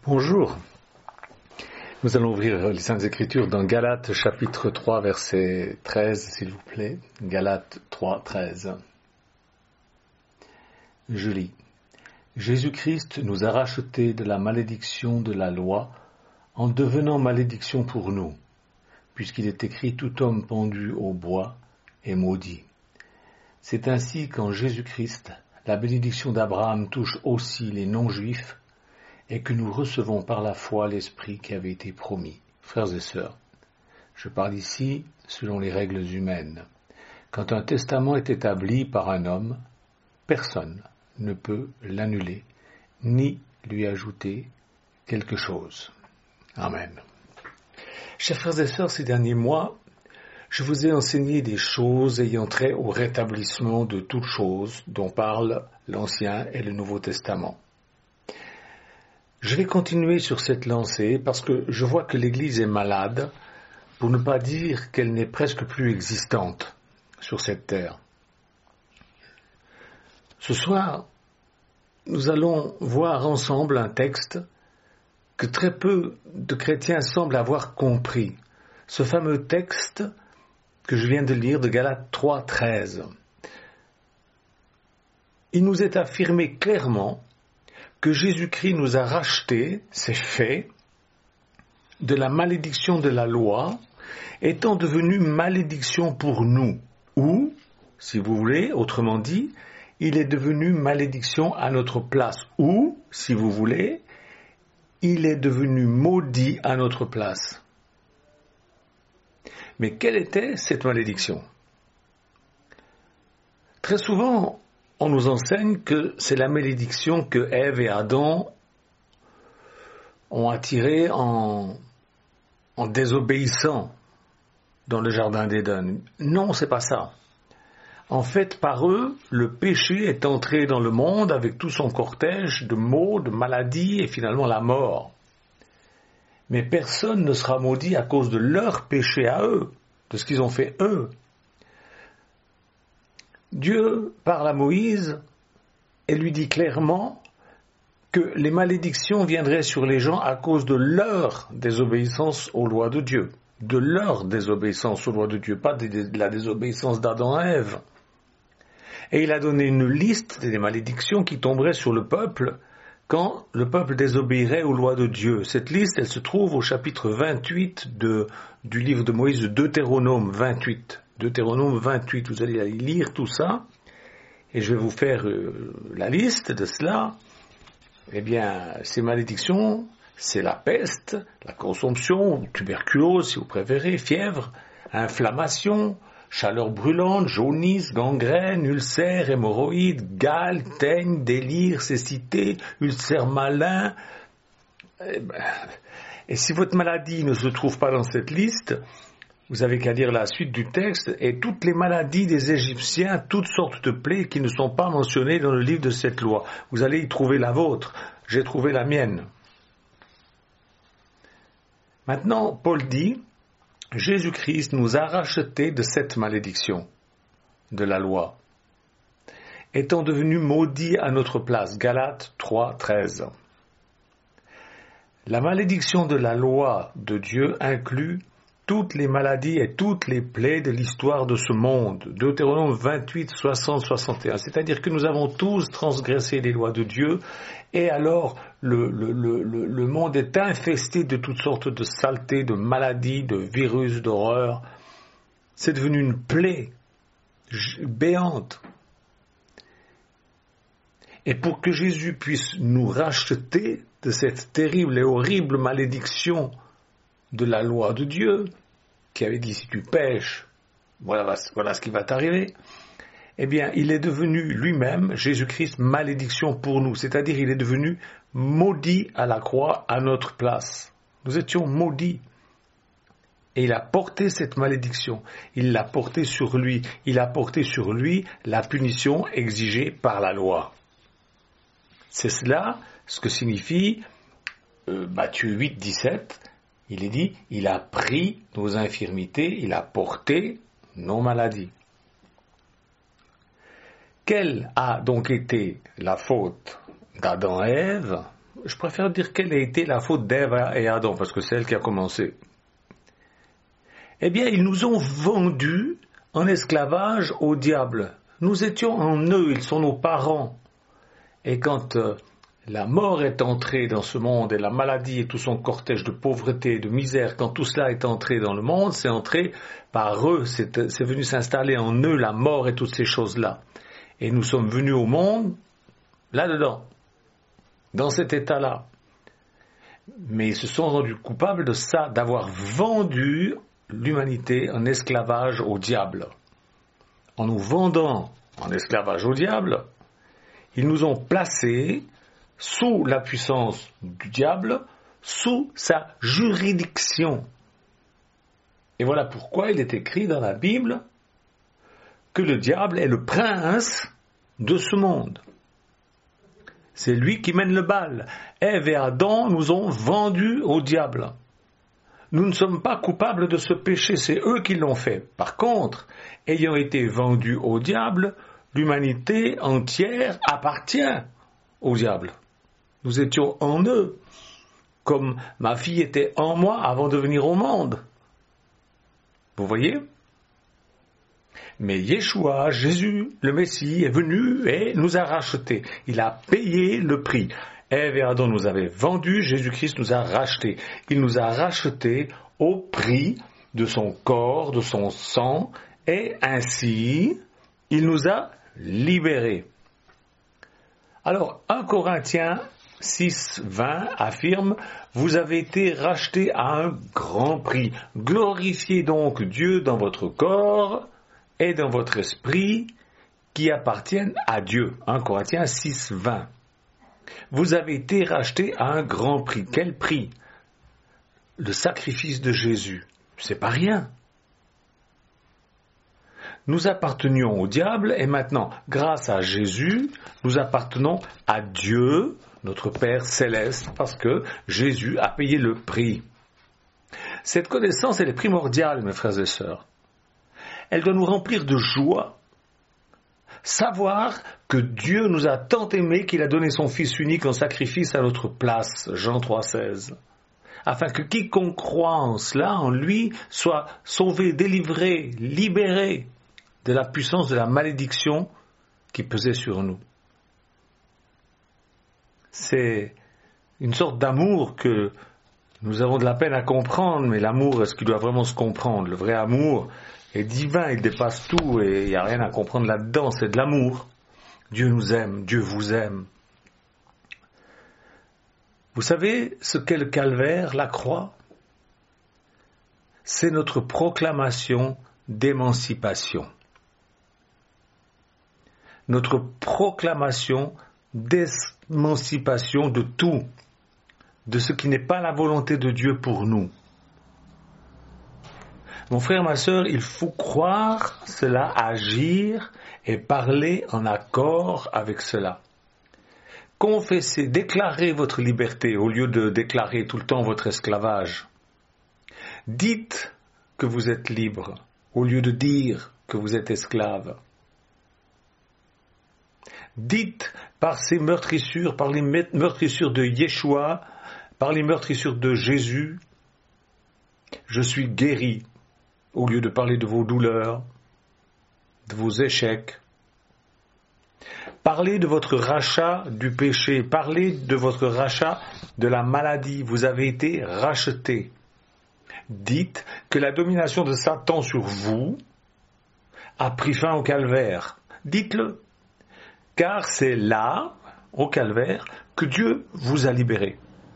Bonjour, nous allons ouvrir les Saintes Écritures dans Galates chapitre 3 verset 13 s'il vous plaît. Galates 3, 13. Je lis. Jésus-Christ nous a rachetés de la malédiction de la loi en devenant malédiction pour nous, puisqu'il est écrit tout homme pendu au bois est maudit. C'est ainsi qu'en Jésus-Christ, la bénédiction d'Abraham touche aussi les non-juifs et que nous recevons par la foi l'Esprit qui avait été promis. Frères et sœurs, je parle ici selon les règles humaines. Quand un testament est établi par un homme, personne ne peut l'annuler, ni lui ajouter quelque chose. Amen. Chers frères et sœurs, ces derniers mois, je vous ai enseigné des choses ayant trait au rétablissement de toutes choses dont parlent l'Ancien et le Nouveau Testament. Je vais continuer sur cette lancée parce que je vois que l'Église est malade, pour ne pas dire qu'elle n'est presque plus existante sur cette terre. Ce soir, nous allons voir ensemble un texte que très peu de chrétiens semblent avoir compris. Ce fameux texte que je viens de lire de Galates 3, 13. Il nous est affirmé clairement que Jésus-Christ nous a rachetés, c'est fait, de la malédiction de la loi, étant devenu malédiction pour nous. Ou, si vous voulez, autrement dit, il est devenu malédiction à notre place. Ou, si vous voulez, il est devenu maudit à notre place. Mais quelle était cette malédiction ? Très souvent, on nous enseigne que c'est la malédiction que Ève et Adam ont attirée en désobéissant dans le jardin d'Éden. Non, c'est pas ça. En fait, par eux, le péché est entré dans le monde avec tout son cortège de maux, de maladies et finalement la mort. Mais personne ne sera maudit à cause de leur péché à eux, de ce qu'ils ont fait eux. Dieu parle à Moïse et lui dit clairement que les malédictions viendraient sur les gens à cause de leur désobéissance aux lois de Dieu. De leur désobéissance aux lois de Dieu, pas de la désobéissance d'Adam et Ève. Et il a donné une liste des malédictions qui tomberaient sur le peuple quand le peuple désobéirait aux lois de Dieu. Cette liste, elle se trouve au chapitre 28 du livre de Moïse, de Deutéronome 28. Deutéronome 28, vous allez lire tout ça, et je vais vous faire la liste de cela. Eh bien, ces malédictions, c'est la peste, la consomption, tuberculose si vous préférez, fièvre, inflammation, chaleur brûlante, jaunisse, gangrène, ulcère, hémorroïde, gale, teigne, délire, cécité, ulcère malin. Et si votre maladie ne se trouve pas dans cette liste, vous avez qu'à lire la suite du texte, et toutes les maladies des Égyptiens, toutes sortes de plaies qui ne sont pas mentionnées dans le livre de cette loi. Vous allez y trouver la vôtre. J'ai trouvé la mienne. Maintenant, Paul dit, Jésus-Christ nous a rachetés de cette malédiction de la loi, étant devenu maudit à notre place. Galates 3, 13. La malédiction de la loi de Dieu inclut toutes les maladies et toutes les plaies de l'histoire de ce monde. Deutéronome 28, 60, 61. C'est-à-dire que nous avons tous transgressé les lois de Dieu et alors le monde est infesté de toutes sortes de saletés, de maladies, de virus, d'horreurs. C'est devenu une plaie béante. Et pour que Jésus puisse nous racheter de cette terrible et horrible malédiction de la loi de Dieu, qui avait dit si tu pêches, voilà ce qui va t'arriver, eh bien il est devenu lui-même, Jésus-Christ, malédiction pour nous, c'est-à-dire il est devenu maudit à la croix à notre place. Nous étions maudits. Et il a porté cette malédiction, il l'a portée sur lui, il a porté sur lui la punition exigée par la loi. C'est cela ce que signifie Matthieu 8, 17, il est dit, il a pris nos infirmités, il a porté nos maladies. Quelle a donc été la faute d'Adam et Ève je préfère dire quelle a été la faute d'Ève et Adam, parce que c'est elle qui a commencé. Eh bien, ils nous ont vendus en esclavage au diable. Nous étions en eux, ils sont nos parents. Et quand la mort est entrée dans ce monde, et la maladie et tout son cortège de pauvreté, de misère, quand tout cela est entré dans le monde, c'est entré par eux, c'est venu s'installer en eux la mort et toutes ces choses-là. Et nous sommes venus au monde là-dedans, dans cet état-là. Mais ils se sont rendus coupables de ça, d'avoir vendu l'humanité en esclavage au diable. En nous vendant en esclavage au diable, ils nous ont placés sous la puissance du diable, sous sa juridiction. Et voilà pourquoi il est écrit dans la Bible que le diable est le prince de ce monde. C'est lui qui mène le bal. Ève et Adam nous ont vendus au diable. Nous ne sommes pas coupables de ce péché, c'est eux qui l'ont fait. Par contre, ayant été vendus au diable, l'humanité entière appartient au diable. Nous étions en eux, comme ma fille était en moi avant de venir au monde. Vous voyez ? Mais Yeshua, Jésus, le Messie, est venu et nous a rachetés. Il a payé le prix. Ève et Adam nous avaient vendus, Jésus-Christ nous a rachetés. Il nous a rachetés au prix de son corps, de son sang, et ainsi, il nous a libérés. Alors, 1 Corinthiens 6, 20 affirme « Vous avez été rachetés à un grand prix. Glorifiez donc Dieu dans votre corps et dans votre esprit qui appartiennent à Dieu. » 1 Corinthiens 6, 20. Vous avez été rachetés à un grand prix. Quel prix? Le sacrifice de Jésus. C'est pas rien. Nous appartenions au diable et maintenant, grâce à Jésus, nous appartenons à Dieu, notre Père céleste, parce que Jésus a payé le prix. Cette connaissance, elle est primordiale, mes frères et sœurs. Elle doit nous remplir de joie. Savoir que Dieu nous a tant aimés qu'il a donné son Fils unique en sacrifice à notre place, Jean 3,16, afin que quiconque croit en cela, en lui, soit sauvé, délivré, libéré de la puissance de la malédiction qui pesait sur nous. C'est une sorte d'amour que nous avons de la peine à comprendre, mais l'amour, est-ce qu'il doit vraiment se comprendre? Le vrai amour est divin, il dépasse tout et il n'y a rien à comprendre là-dedans, c'est de l'amour. Dieu nous aime, Dieu vous aime. Vous savez ce qu'est le calvaire, la croix? C'est notre proclamation d'émancipation. Notre proclamation d'émancipation de tout, de ce qui n'est pas la volonté de Dieu pour nous. Mon frère, ma sœur, il faut croire cela, agir et parler en accord avec cela. Confessez, déclarez votre liberté au lieu de déclarer tout le temps votre esclavage. Dites que vous êtes libre au lieu de dire que vous êtes esclave. Dites par ces meurtrissures, par les meurtrissures de Yeshua, par les meurtrissures de Jésus, je suis guéri. Au lieu de parler de vos douleurs, de vos échecs. Parlez de votre rachat du péché, parlez de votre rachat de la maladie, vous avez été rachetés. Dites que la domination de Satan sur vous a pris fin au calvaire. Dites-le, car c'est là, au calvaire, que Dieu vous a libérés.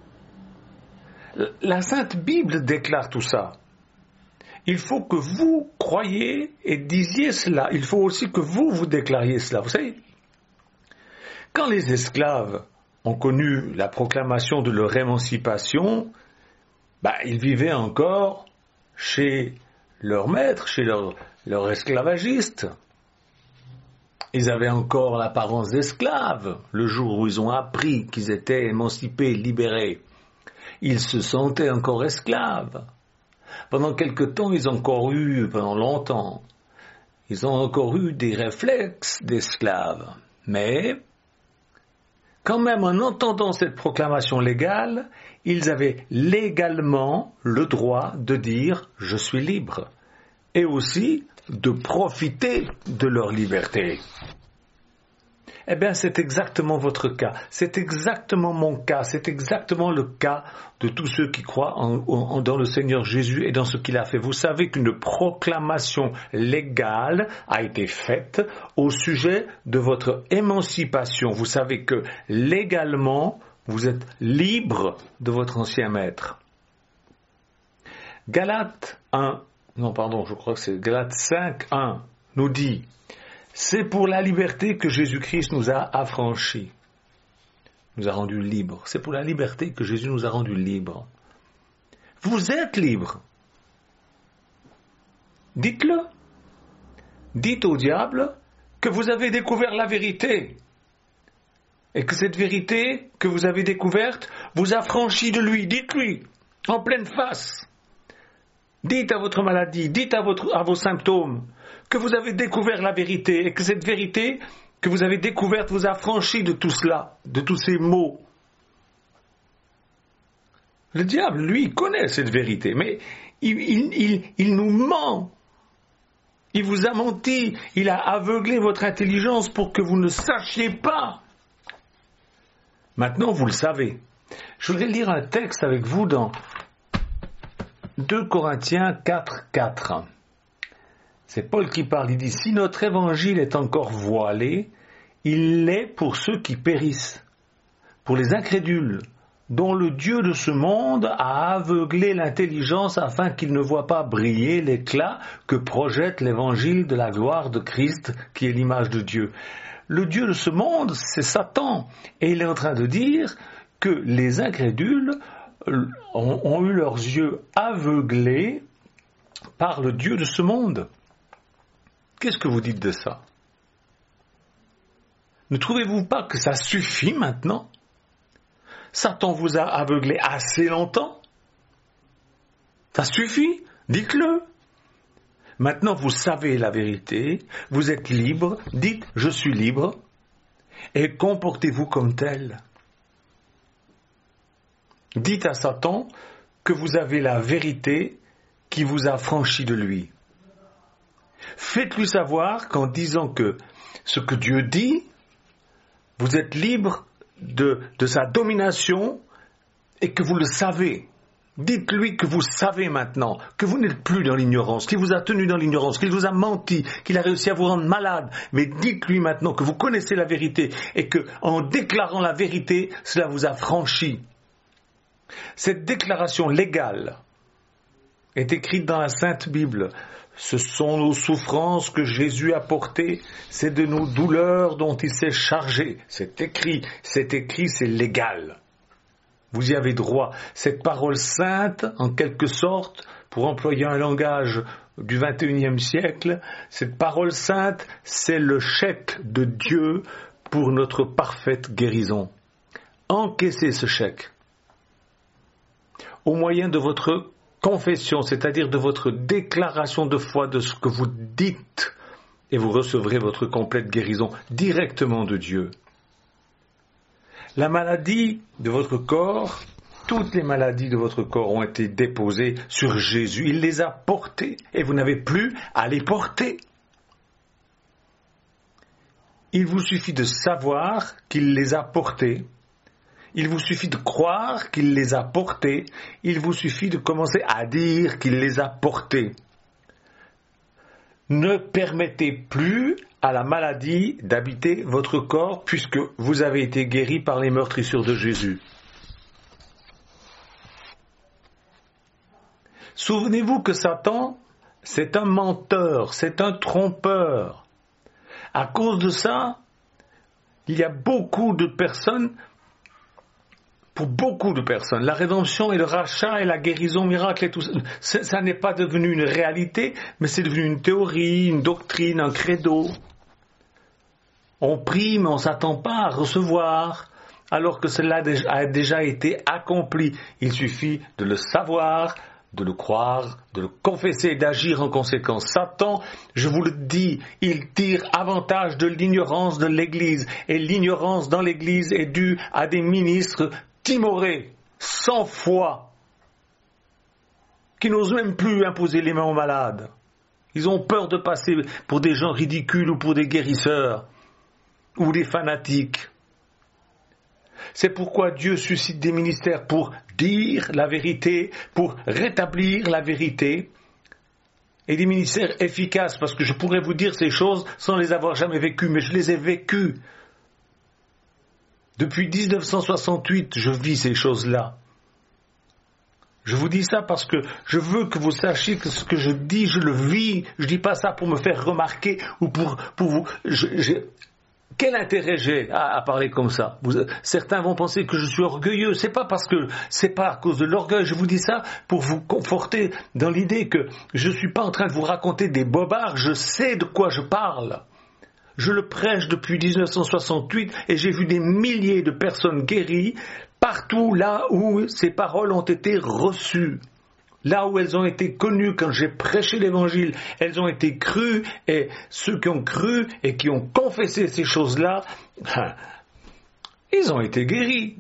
La Sainte Bible déclare tout ça. Il faut que vous croyiez et disiez cela. Il faut aussi que vous déclariez cela. Vous savez, quand les esclaves ont connu la proclamation de leur émancipation, ils vivaient encore chez leur maître, chez leur esclavagiste. Ils avaient encore l'apparence d'esclaves le jour où ils ont appris qu'ils étaient émancipés, libérés. Ils se sentaient encore esclaves. Pendant quelque temps, pendant longtemps, ils ont encore eu des réflexes d'esclaves. Mais, quand même en entendant cette proclamation légale, ils avaient légalement le droit de dire « je suis libre » et aussi de profiter de leur liberté. Eh bien, c'est exactement votre cas, c'est exactement mon cas, c'est exactement le cas de tous ceux qui croient dans le Seigneur Jésus et dans ce qu'il a fait. Vous savez qu'une proclamation légale a été faite au sujet de votre émancipation. Vous savez que légalement, vous êtes libre de votre ancien maître. Galates 5:1 nous dit « C'est pour la liberté que Jésus-Christ nous a affranchis. » Nous a rendus libres. C'est pour la liberté que Jésus nous a rendus libres. Vous êtes libres. Dites-le. Dites au diable que vous avez découvert la vérité. Et que cette vérité que vous avez découverte vous affranchit de lui. Dites-lui, en pleine face. Dites à votre maladie, dites à vos symptômes que vous avez découvert la vérité et que cette vérité que vous avez découverte vous affranchit de tout cela, de tous ces maux. Le diable, lui, connaît cette vérité, mais il nous ment. Il vous a menti, il a aveuglé votre intelligence pour que vous ne sachiez pas. Maintenant, vous le savez. Je voudrais lire un texte avec vous dans 2 Corinthiens 4:4. C'est Paul qui parle, il dit « Si notre évangile est encore voilé, il l'est pour ceux qui périssent, pour les incrédules, dont le Dieu de ce monde a aveuglé l'intelligence afin qu'ils ne voient pas briller l'éclat que projette l'évangile de la gloire de Christ, qui est l'image de Dieu. » Le Dieu de ce monde, c'est Satan, et il est en train de dire que les incrédules ont eu leurs yeux aveuglés par le Dieu de ce monde. Qu'est-ce que vous dites de ça? Ne trouvez-vous pas que ça suffit maintenant? Satan vous a aveuglé assez longtemps? Ça suffit? Dites-le. Maintenant, vous savez la vérité, vous êtes libre, dites « je suis libre » et comportez-vous comme tel. Dites à Satan que vous avez la vérité qui vous a franchi de lui. Faites-lui savoir qu'en disant que ce que Dieu dit, vous êtes libre de sa domination et que vous le savez. Dites-lui que vous savez maintenant, que vous n'êtes plus dans l'ignorance, qu'il vous a tenu dans l'ignorance, qu'il vous a menti, qu'il a réussi à vous rendre malade. Mais dites-lui maintenant que vous connaissez la vérité et que, en déclarant la vérité, cela vous a franchi. Cette déclaration légale est écrite dans la Sainte Bible. Ce sont nos souffrances que Jésus a portées, c'est de nos douleurs dont il s'est chargé. C'est écrit, c'est légal. Vous y avez droit. Cette parole sainte, en quelque sorte, pour employer un langage du XXIe siècle, cette parole sainte, c'est le chèque de Dieu pour notre parfaite guérison. Encaissez ce chèque au moyen de votre confession, c'est-à-dire de votre déclaration de foi de ce que vous dites, et vous recevrez votre complète guérison directement de Dieu. La maladie de votre corps, toutes les maladies de votre corps ont été déposées sur Jésus. Il les a portées et vous n'avez plus à les porter. Il vous suffit de savoir qu'il les a portées. Il vous suffit de croire qu'il les a portées. Il vous suffit de commencer à dire qu'il les a portées. Ne permettez plus à la maladie d'habiter votre corps puisque vous avez été guéri par les meurtrissures de Jésus. Souvenez-vous que Satan, c'est un menteur, c'est un trompeur. À cause de ça, il y a beaucoup de personnes, pour beaucoup de personnes, la rédemption et le rachat et la guérison miracle et tout ça, ça n'est pas devenu une réalité, mais c'est devenu une théorie, une doctrine, un credo. On prie, mais on ne s'attend pas à recevoir, alors que cela a déjà été accompli. Il suffit de le savoir, de le croire, de le confesser et d'agir en conséquence. Satan, je vous le dis, il tire avantage de l'ignorance de l'Église. Et l'ignorance dans l'Église est due à des ministres timorés, sans foi, qui n'osent même plus imposer les mains aux malades. Ils ont peur de passer pour des gens ridicules ou pour des guérisseurs ou des fanatiques. C'est pourquoi Dieu suscite des ministères pour dire la vérité, pour rétablir la vérité, et des ministères efficaces, parce que je pourrais vous dire ces choses sans les avoir jamais vécues, mais je les ai vécues. Depuis 1968, je vis ces choses-là. Je vous dis ça parce que je veux que vous sachiez que ce que je dis, je le vis. Je dis pas ça pour me faire remarquer ou pour vous. Quel intérêt j'ai à parler comme ça? Certains vont penser que je suis orgueilleux. C'est pas à cause de l'orgueil. Je vous dis ça pour vous conforter dans l'idée que je suis pas en train de vous raconter des bobards. Je sais de quoi je parle. Je le prêche depuis 1968 et j'ai vu des milliers de personnes guéries partout là où ces paroles ont été reçues. Là où elles ont été connues quand j'ai prêché l'évangile, elles ont été crues, et ceux qui ont cru et qui ont confessé ces choses-là, ils ont été guéris.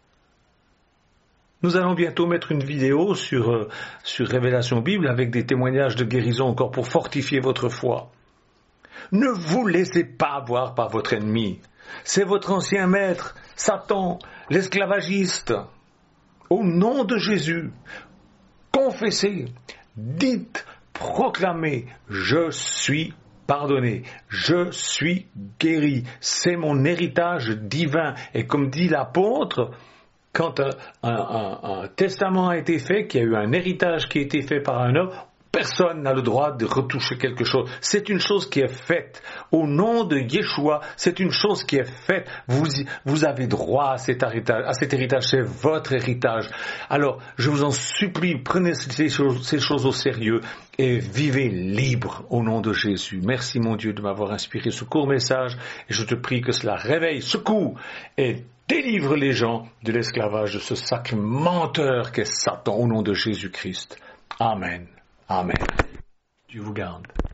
Nous allons bientôt mettre une vidéo sur Révélation Bible avec des témoignages de guérison encore pour fortifier votre foi. Ne vous laissez pas avoir par votre ennemi. C'est votre ancien maître, Satan, l'esclavagiste. Au nom de Jésus, confessez, dites, proclamez, je suis pardonné, je suis guéri, c'est mon héritage divin. Et comme dit l'apôtre, quand un testament a été fait, qu'il y a eu un héritage qui a été fait par un homme, personne n'a le droit de retoucher quelque chose. C'est une chose qui est faite. Au nom de Yeshua, c'est une chose qui est faite. Vous avez droit à cet héritage. C'est votre héritage. Alors, je vous en supplie, prenez ces choses au sérieux et vivez libre au nom de Jésus. Merci mon Dieu de m'avoir inspiré ce court message et je te prie que cela réveille, secoue et délivre les gens de l'esclavage de ce sacré menteur qu'est Satan au nom de Jésus-Christ. Amen. Amen. Dieu vous garde.